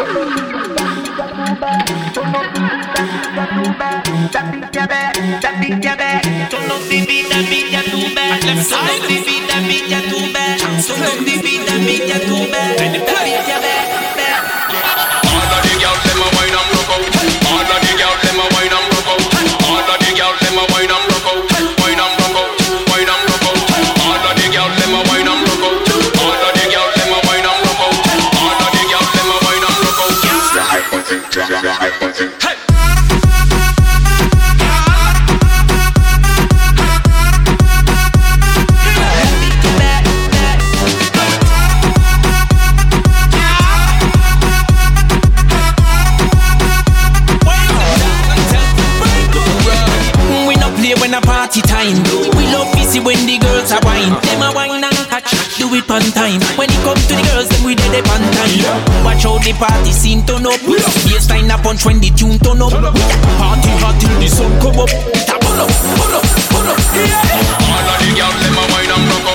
When a party time, we love busy when the girls are wine. Them a wine and catch, do it on time. When it comes to the girls, then we dead on time. Watch how the party scene turn up. Bassline a punch when the tune turn up. Party hot till the sun come up. It a pull up, pull up, pull up. All of the girls them a wine and rock up.